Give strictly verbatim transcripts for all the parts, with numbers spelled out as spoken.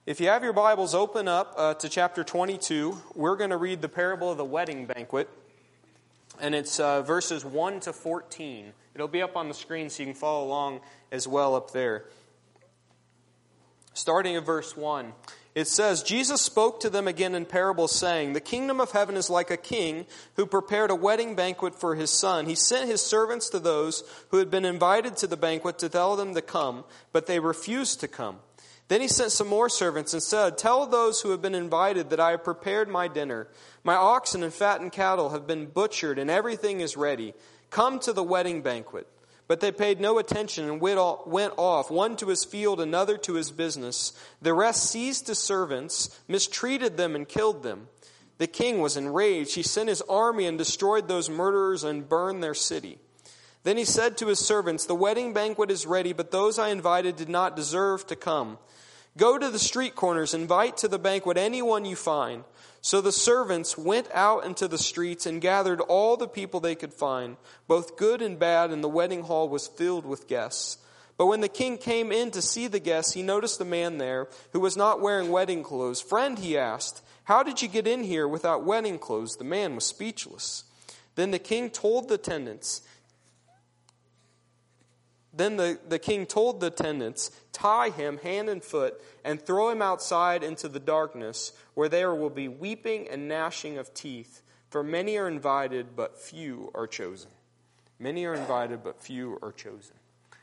If you have your Bibles, open up uh, to chapter twenty-two. We're going to read the parable of the wedding banquet. And it's uh, verses one to fourteen. It'll be up on the screen so you can follow along as well up there. Starting at verse one. It says, Jesus spoke to them again in parables, saying, The kingdom of heaven is like a king who prepared a wedding banquet for his son. He sent his servants to those who had been invited to the banquet to tell them to come, but they refused to come. Then he sent some more servants and said, Tell those who have been invited that I have prepared my dinner. My oxen and fattened cattle have been butchered, and everything is ready. Come to the wedding banquet. But they paid no attention and went off, one to his field, another to his business. The rest seized his servants, mistreated them, and killed them. The king was enraged. He sent his army and destroyed those murderers and burned their city. Then he said to his servants, The wedding banquet is ready, but those I invited did not deserve to come. Go to the street corners, invite to the banquet anyone you find. So the servants went out into the streets and gathered all the people they could find, both good and bad, and the wedding hall was filled with guests. But when the king came in to see the guests, he noticed a man there who was not wearing wedding clothes. Friend, he asked, How did you get in here without wedding clothes? The man was speechless. Then the king told the attendants, Then the, the king told the attendants, Tie him hand and foot and throw him outside into the darkness, where there will be weeping and gnashing of teeth. For many are invited, but few are chosen. Many are invited, but few are chosen.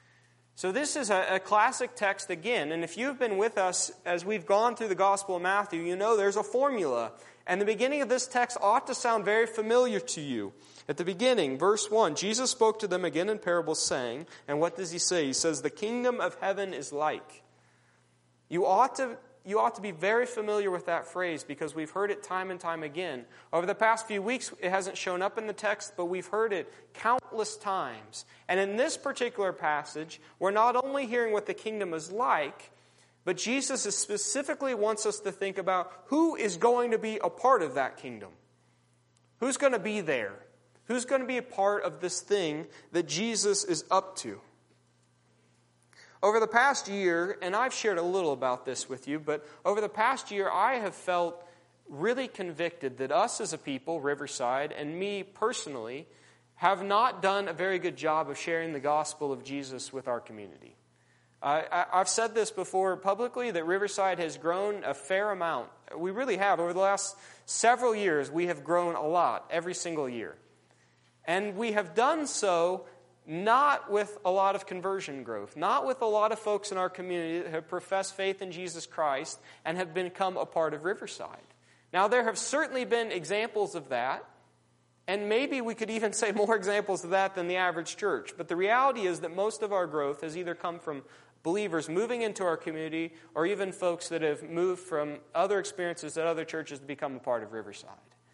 So this is a, a classic text again. And if you've been with us as we've gone through the Gospel of Matthew, you know there's a formula. And the beginning of this text ought to sound very familiar to you. At the beginning, verse one, Jesus spoke to them again in parables, saying, and what does he say? He says, the kingdom of heaven is like. You ought to, you ought to be very familiar with that phrase because we've heard it time and time again. Over the past few weeks, it hasn't shown up in the text, but we've heard it countless times. And in this particular passage, we're not only hearing what the kingdom is like, but Jesus is specifically wants us to think about who is going to be a part of that kingdom. Who's going to be there? Who's going to be a part of this thing that Jesus is up to? Over the past year, and I've shared a little about this with you, but over the past year I have felt really convicted that us as a people, Riverside, and me personally, have not done a very good job of sharing the gospel of Jesus with our community. Uh, I, I've said this before publicly, that Riverside has grown a fair amount. We really have. Over the last several years, we have grown a lot, every single year. And we have done so not with a lot of conversion growth, not with a lot of folks in our community that have professed faith in Jesus Christ and have become a part of Riverside. Now, there have certainly been examples of that, and maybe we could even say more examples of that than the average church. But the reality is that most of our growth has either come from believers moving into our community or even folks that have moved from other experiences at other churches to become a part of Riverside.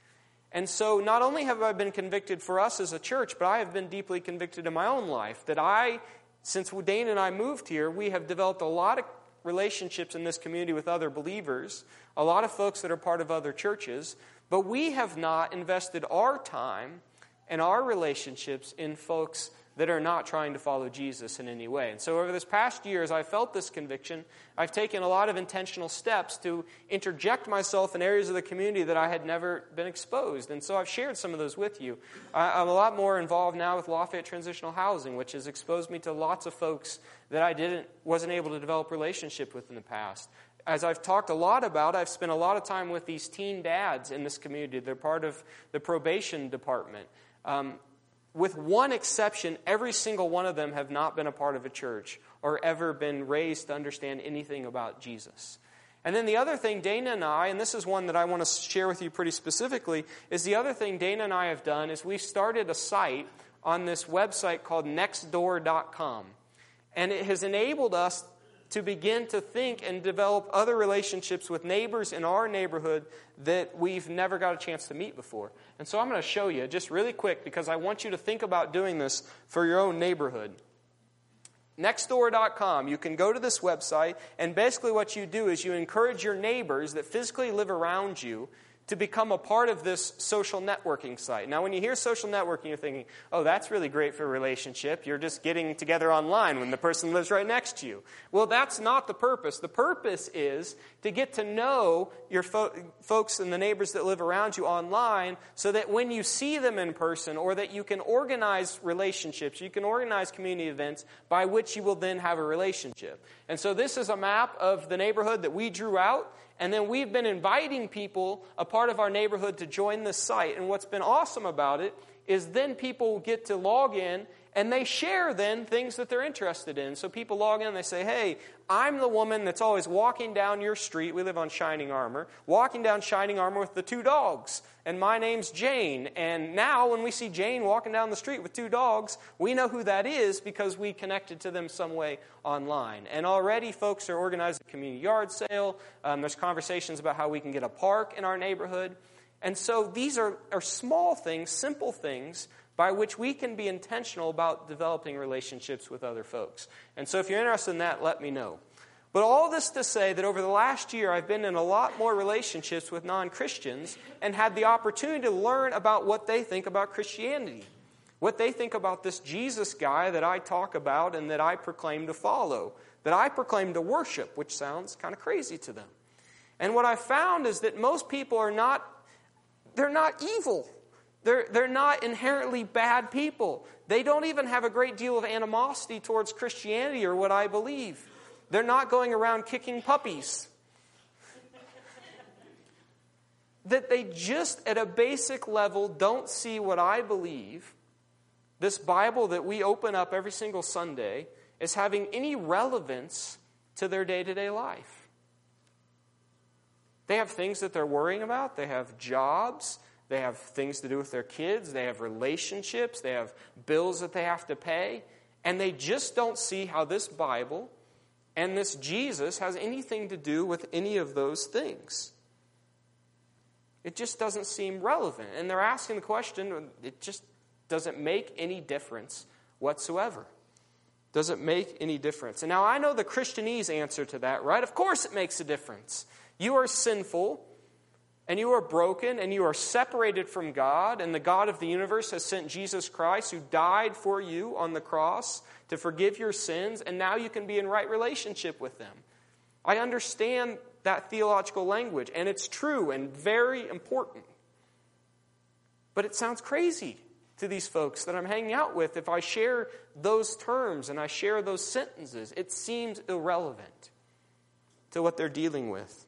And so not only have I been convicted for us as a church, but I have been deeply convicted in my own life that I, since Dane and I moved here, we have developed a lot of relationships in this community with other believers, a lot of folks that are part of other churches, but we have not invested our time and our relationships in folks that are not trying to follow Jesus in any way. And so over this past year, as I felt this conviction, I've taken a lot of intentional steps to interject myself in areas of the community that I had never been exposed. And so I've shared some of those with you. I'm a lot more involved now with Lafayette Transitional Housing, which has exposed me to lots of folks that I didn't wasn't able to develop relationship with in the past. As I've talked a lot about, I've spent a lot of time with these teen dads in this community. They're part of the probation department. Um, With one exception, every single one of them have not been a part of a church or ever been raised to understand anything about Jesus. And then the other thing Dana and I, and this is one that I want to share with you pretty specifically, is the other thing Dana and I have done is we started a site on this website called next door dot com. And it has enabled us to begin to think and develop other relationships with neighbors in our neighborhood that we've never got a chance to meet before. And so I'm going to show you just really quick because I want you to think about doing this for your own neighborhood. next door dot com. You can go to this website, and basically what you do is you encourage your neighbors that physically live around you to become a part of this social networking site. Now, when you hear social networking, you're thinking, oh, that's really great for a relationship. You're just getting together online when the person lives right next to you. Well, that's not the purpose. The purpose is to get to know your fo- folks and the neighbors that live around you online so that when you see them in person, or that you can organize relationships, you can organize community events by which you will then have a relationship. And so this is a map of the neighborhood that we drew out. And then we've been inviting people, a part of our neighborhood, to join this site. And what's been awesome about it is then people get to log in and they share then things that they're interested in. So people log in and they say, hey, I'm the woman that's always walking down your street. We live on Shining Armor. Walking down Shining Armor with the two dogs. And my name's Jane. And now when we see Jane walking down the street with two dogs, we know who that is because we connected to them some way online. And already folks are organizing a community yard sale. Um, there's conversations about how we can get a park in our neighborhood. And so these are, are small things, simple things, by which we can be intentional about developing relationships with other folks. And so if you're interested in that, let me know. But all this to say that over the last year, I've been in a lot more relationships with non-Christians and had the opportunity to learn about what they think about Christianity, what they think about this Jesus guy that I talk about and that I proclaim to follow, that I proclaim to worship, which sounds kind of crazy to them. And what I found is that most people are not, they're not evil. They're, they're not inherently bad people. They don't even have a great deal of animosity towards Christianity or what I believe. They're not going around kicking puppies. That they just, at a basic level, don't see what I believe, this Bible that we open up every single Sunday, as having any relevance to their day-to-day life. They have things that they're worrying about. They have jobs. They have things to do with their kids. They have relationships. They have bills that they have to pay. And they just don't see how this Bible and this Jesus has anything to do with any of those things. It just doesn't seem relevant. And they're asking the question, it just doesn't make any difference whatsoever. Does it make any difference? And now I know the Christianese answer to that, right? Of course it makes a difference. You are sinful. And you are broken, and you are separated from God, and the God of the universe has sent Jesus Christ, who died for you on the cross to forgive your sins, and now you can be in right relationship with them. I understand that theological language, and it's true and very important. But it sounds crazy to these folks that I'm hanging out with if I share those terms and I share those sentences. It seems irrelevant to what they're dealing with.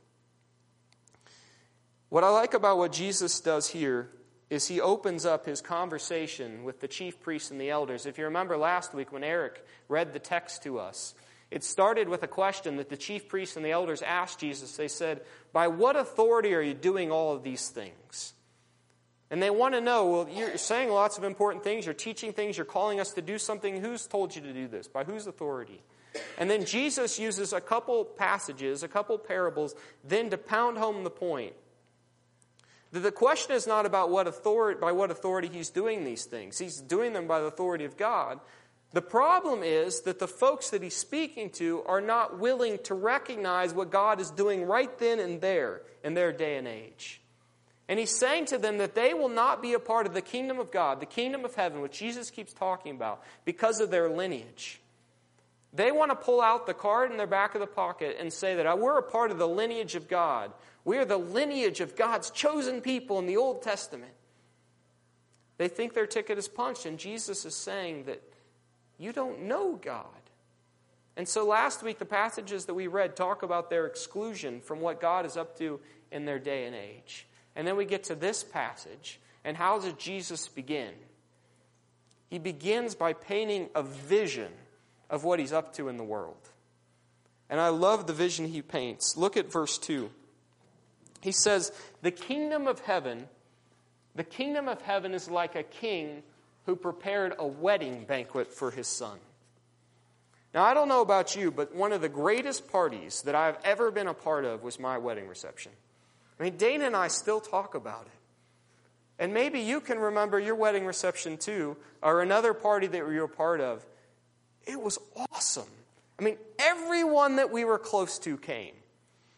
What I like about what Jesus does here is he opens up his conversation with the chief priests and the elders. If you remember last week when Eric read the text to us, it started with a question that the chief priests and the elders asked Jesus. They said, by what authority are you doing all of these things? And they want to know, well, you're saying lots of important things, you're teaching things, you're calling us to do something. Who's told you to do this? By whose authority? And then Jesus uses a couple passages, a couple parables, then to pound home the point. The question is not about what authority, by what authority he's doing these things. He's doing them by the authority of God. The problem is that the folks that he's speaking to are not willing to recognize what God is doing right then and there in their day and age. And he's saying to them that they will not be a part of the kingdom of God, the kingdom of heaven, which Jesus keeps talking about, because of their lineage. They want to pull out the card in their back of the pocket and say that we're a part of the lineage of God. We are the lineage of God's chosen people in the Old Testament. They think their ticket is punched, and Jesus is saying that you don't know God. And so last week, the passages that we read talk about their exclusion from what God is up to in their day and age. And then we get to this passage, and how does Jesus begin? He begins by painting a vision of what he's up to in the world. And I love the vision he paints. Look at verse two. He says, the kingdom of heaven, the kingdom of heaven is like a king who prepared a wedding banquet for his son. Now, I don't know about you, but one of the greatest parties that I've ever been a part of was my wedding reception. I mean, Dana and I still talk about it. And maybe you can remember your wedding reception too, or another party that you were a part of. It was awesome. I mean, everyone that we were close to came.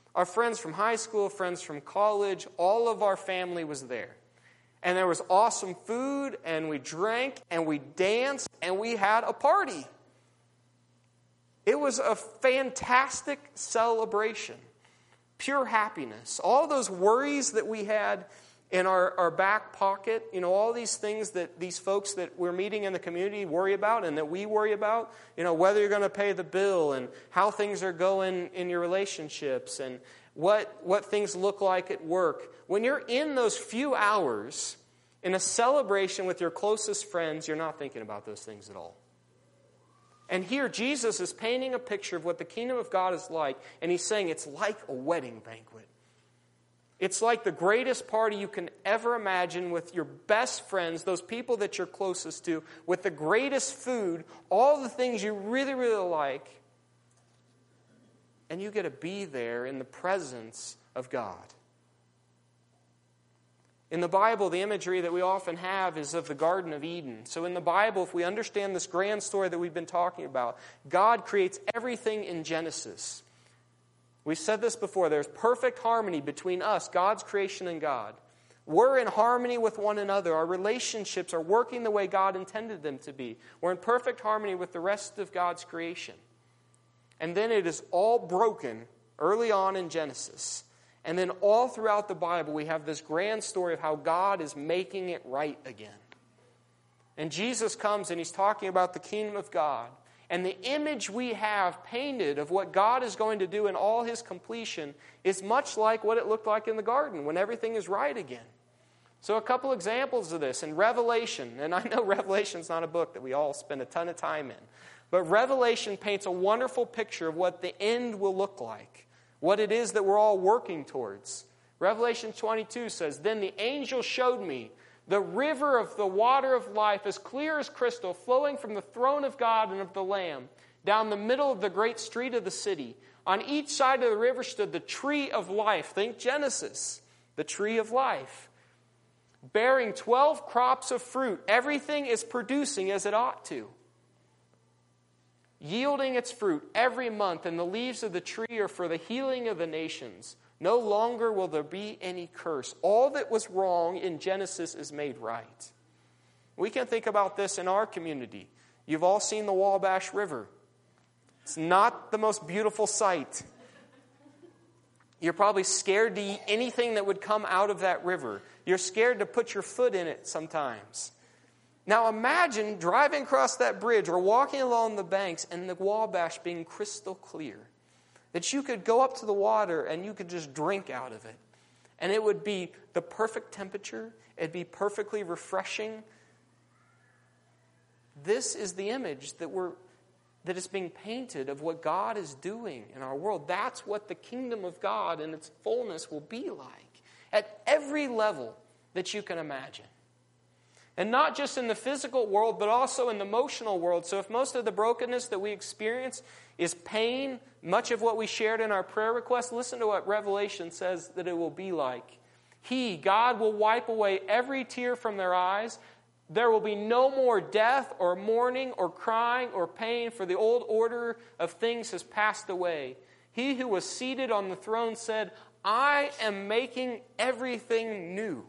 Our friends from high school, friends from college, all of our family was there. And there was awesome food, and we drank, and we danced, and we had a party. It was a fantastic celebration. Pure happiness. All those worries that we had in our, our back pocket, you know, all these things that these folks that we're meeting in the community worry about and that we worry about, you know, whether you're going to pay the bill and how things are going in your relationships and what, what things look like at work. When you're in those few hours in a celebration with your closest friends, you're not thinking about those things at all. And here Jesus is painting a picture of what the kingdom of God is like, and he's saying it's like a wedding banquet. It's like the greatest party you can ever imagine with your best friends, those people that you're closest to, with the greatest food, all the things you really, really like. And you get to be there in the presence of God. In the Bible, the imagery that we often have is of the Garden of Eden. So in the Bible, if we understand this grand story that we've been talking about, God creates everything in Genesis. We've said this before. There's perfect harmony between us, God's creation, and God. We're in harmony with one another. Our relationships are working the way God intended them to be. We're in perfect harmony with the rest of God's creation. And then it is all broken early on in Genesis. And then all throughout the Bible, we have this grand story of how God is making it right again. And Jesus comes and he's talking about the kingdom of God. And the image we have painted of what God is going to do in all his completion is much like what it looked like in the garden when everything is right again. So a couple examples of this in Revelation. And I know Revelation is not a book that we all spend a ton of time in. But Revelation paints a wonderful picture of what the end will look like. What it is that we're all working towards. Revelation twenty-two says, "Then the angel showed me the river of the water of life, as clear as crystal, flowing from the throne of God and of the Lamb, down the middle of the great street of the city. On each side of the river stood the tree of life." Think Genesis, the tree of life. "Bearing twelve crops of fruit." Everything is producing as it ought to. "Yielding its fruit every month, and the leaves of the tree are for the healing of the nations. No longer will there be any curse." All that was wrong in Genesis is made right. We can think about this in our community. You've all seen the Wabash River. It's not the most beautiful sight. You're probably scared to eat anything that would come out of that river. You're scared to put your foot in it sometimes. Now imagine driving across that bridge or walking along the banks and the Wabash being crystal clear. That you could go up to the water and you could just drink out of it. And it would be the perfect temperature. It'd be perfectly refreshing. This is the image that we're that is being painted of what God is doing in our world. That's what the kingdom of God in its fullness will be like. At every level that you can imagine. And not just in the physical world, but also in the emotional world. So if most of the brokenness that we experience is pain, much of what we shared in our prayer request, listen to what Revelation says that it will be like. He, God, will wipe away every tear from their eyes. There will be no more death or mourning or crying or pain, for the old order of things has passed away. He who was seated on the throne said, "I am making everything new."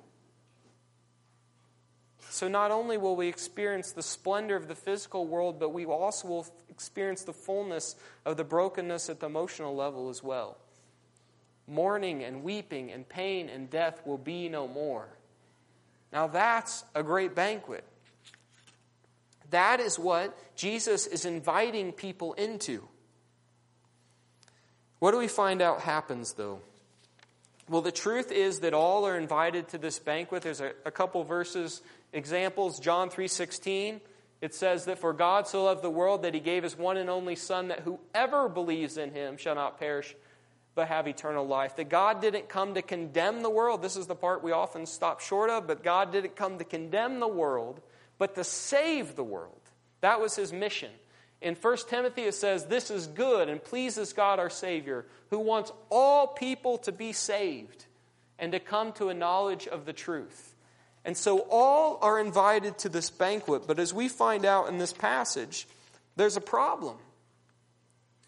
So not only will we experience the splendor of the physical world, but we also will experience the fullness of the brokenness at the emotional level as well. Mourning and weeping and pain and death will be no more. Now that's a great banquet. That is what Jesus is inviting people into. What do we find out happens, though? Well, the truth is that all are invited to this banquet. There's a, a couple verses, examples. John three sixteen, it says that for God so loved the world that he gave his one and only Son, that whoever believes in him shall not perish but have eternal life. That God didn't come to condemn the world. This is the part we often stop short of, but God didn't come to condemn the world, but to save the world. That was his mission. In First Timothy it says, "This is good and pleases God our Savior, who wants all people to be saved and to come to a knowledge of the truth." And so all are invited to this banquet, but as we find out in this passage, there's a problem.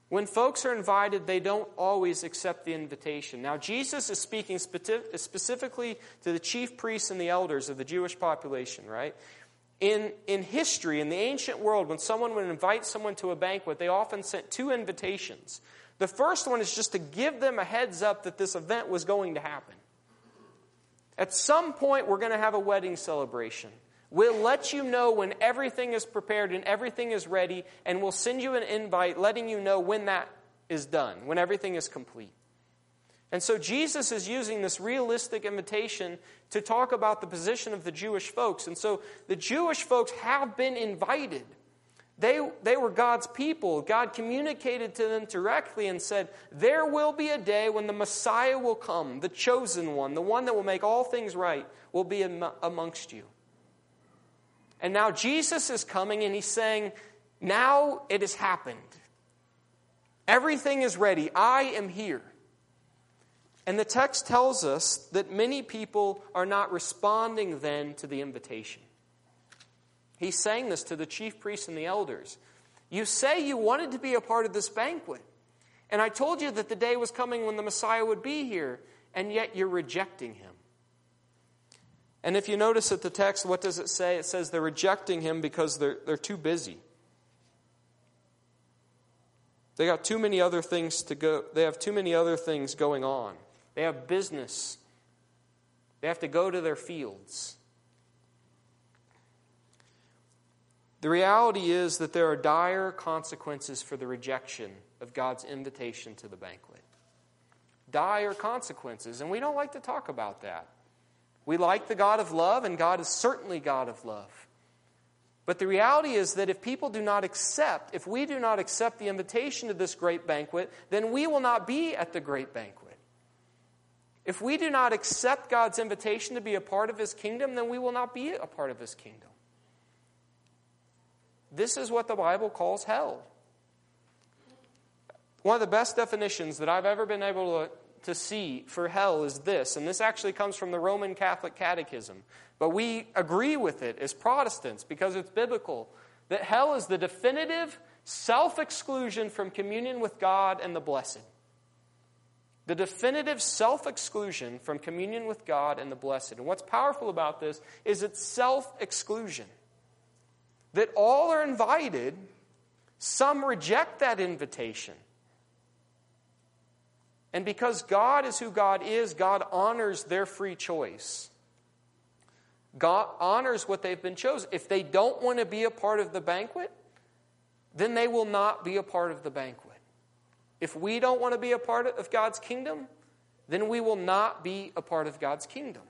When folks are invited, they don't always accept the invitation. Now, Jesus is speaking specifically to the chief priests and the elders of the Jewish population, right? In, in history, in the ancient world, when someone would invite someone to a banquet, they often sent two invitations. The first one is just to give them a heads up that this event was going to happen. At some point, we're going to have a wedding celebration. We'll let you know when everything is prepared and everything is ready, and we'll send you an invite letting you know when that is done, when everything is complete. And so Jesus is using this realistic invitation to talk about the position of the Jewish folks. And so the Jewish folks have been invited. They, they were God's people. God communicated to them directly and said, there will be a day when the Messiah will come, the chosen one, the one that will make all things right, will be amongst you. And now Jesus is coming and he's saying, now it has happened. Everything is ready. I am here. And the text tells us that many people are not responding then to the invitation. He's saying this to the chief priests and the elders. You say you wanted to be a part of this banquet. And I told you that the day was coming when the Messiah would be here, and yet you're rejecting him. And if you notice at the text, what does it say? It says they're rejecting him because they're, they're too busy. They got too many other things to go. They have too many other things going on. They have business. They have to go to their fields. The reality is that there are dire consequences for the rejection of God's invitation to the banquet. Dire consequences, and we don't like to talk about that. We like the God of love, and God is certainly God of love. But the reality is that if people do not accept, if we do not accept the invitation to this great banquet, then we will not be at the great banquet. If we do not accept God's invitation to be a part of his kingdom, then we will not be a part of his kingdom. This is what the Bible calls hell. One of the best definitions that I've ever been able to to see for hell is this, and this actually comes from the Roman Catholic Catechism, but we agree with it as Protestants because it's biblical, that hell is the definitive self-exclusion from communion with God and the blessed. The definitive self-exclusion from communion with God and the blessed. And what's powerful about this is it's self-exclusion. That all are invited, some reject that invitation. And because God is who God is, God honors their free choice. God honors what they've been chosen. If they don't want to be a part of the banquet, then they will not be a part of the banquet. If we don't want to be a part of God's kingdom, then we will not be a part of God's kingdom.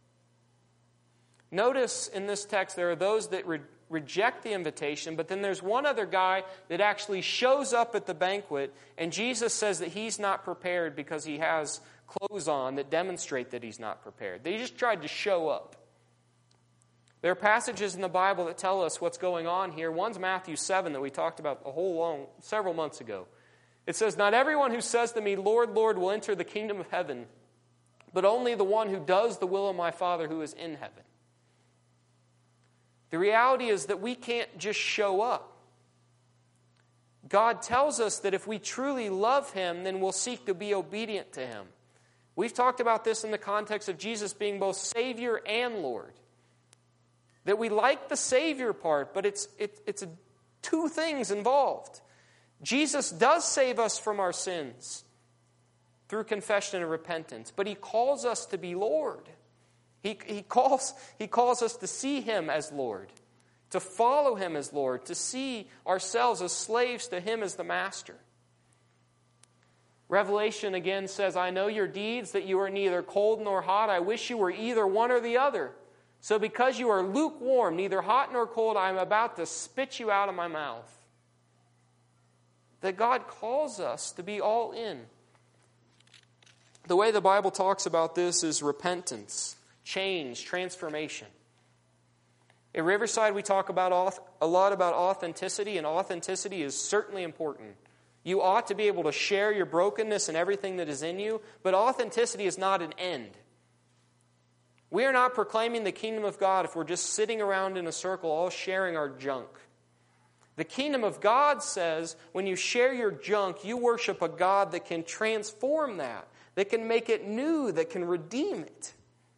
Notice in this text there are those that re- reject the invitation, but then there's one other guy that actually shows up at the banquet, and Jesus says that he's not prepared because he has clothes on that demonstrate that he's not prepared. They just tried to show up. There are passages in the Bible that tell us what's going on here. One's Matthew seven that we talked about a whole long, several months ago. It says, "Not everyone who says to me, 'Lord, Lord,' will enter the kingdom of heaven, but only the one who does the will of my Father who is in heaven." The reality is that we can't just show up. God tells us that if we truly love him, then we'll seek to be obedient to him. We've talked about this in the context of Jesus being both Savior and Lord. That we like the Savior part, but it's, it, it's a, two things involved. Jesus does save us from our sins through confession and repentance, but he calls us to be Lord. He, he, calls, he calls us to see him as Lord, to follow him as Lord, to see ourselves as slaves to him as the master. Revelation again says, "I know your deeds, that you are neither cold nor hot. I wish you were either one or the other. So because you are lukewarm, neither hot nor cold, I am about to spit you out of my mouth." That God calls us to be all in. The way the Bible talks about this is repentance, change, transformation. At Riverside, we talk about a lot about authenticity, and authenticity is certainly important. You ought to be able to share your brokenness and everything that is in you, but authenticity is not an end. We are not proclaiming the kingdom of God if we're just sitting around in a circle all sharing our junk. The kingdom of God says when you share your junk, you worship a God that can transform that, that can make it new, that can redeem it.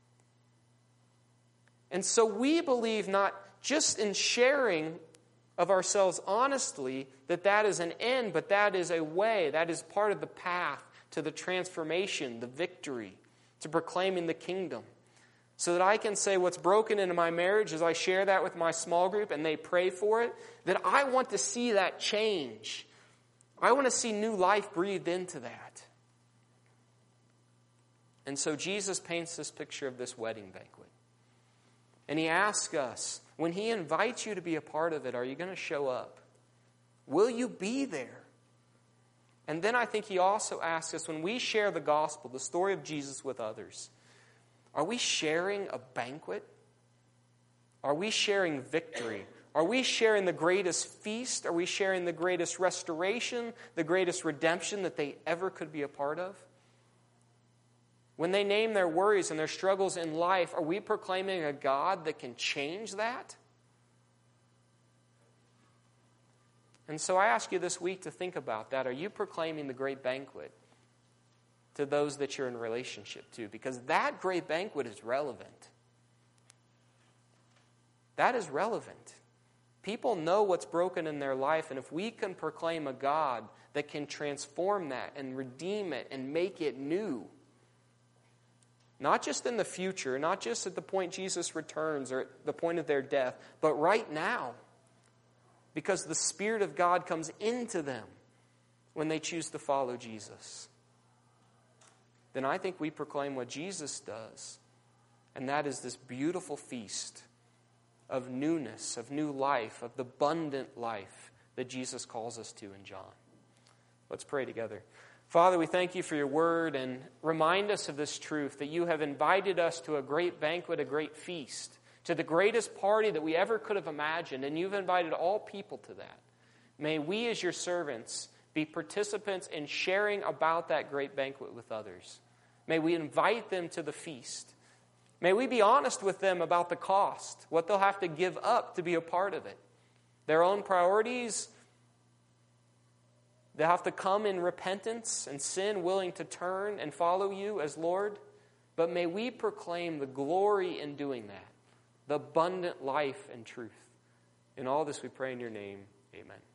And so we believe not just in sharing of ourselves honestly, that that is an end, but that is a way, that is part of the path to the transformation, the victory, to proclaiming the kingdom. So that I can say what's broken in my marriage as I share that with my small group and they pray for it, that I want to see that change. I want to see new life breathed into that. And so Jesus paints this picture of this wedding banquet. And he asks us, when he invites you to be a part of it, are you going to show up? Will you be there? And then I think he also asks us, when we share the gospel, the story of Jesus with others, are we sharing a banquet? Are we sharing victory? Are we sharing the greatest feast? Are we sharing the greatest restoration, the greatest redemption that they ever could be a part of? When they name their worries and their struggles in life, are we proclaiming a God that can change that? And so I ask you this week to think about that. Are you proclaiming the great banquet to those that you're in relationship to? Because that great banquet is relevant. That is relevant. People know what's broken in their life, and if we can proclaim a God that can transform that and redeem it and make it new, not just in the future, not just at the point Jesus returns or at the point of their death, but right now. Because the Spirit of God comes into them when they choose to follow Jesus. Then I think we proclaim what Jesus does. And that is this beautiful feast of newness, of new life, of the abundant life that Jesus calls us to in John. Let's pray together. Father, we thank you for your word, and remind us of this truth, that you have invited us to a great banquet, a great feast, to the greatest party that we ever could have imagined, and you've invited all people to that. May we as your servants be participants in sharing about that great banquet with others. May we invite them to the feast. May we be honest with them about the cost, what they'll have to give up to be a part of it. Their own priorities. They have to come in repentance and sin, willing to turn and follow you as Lord. But may we proclaim the glory in doing that, the abundant life and truth. In all this we pray in your name. Amen.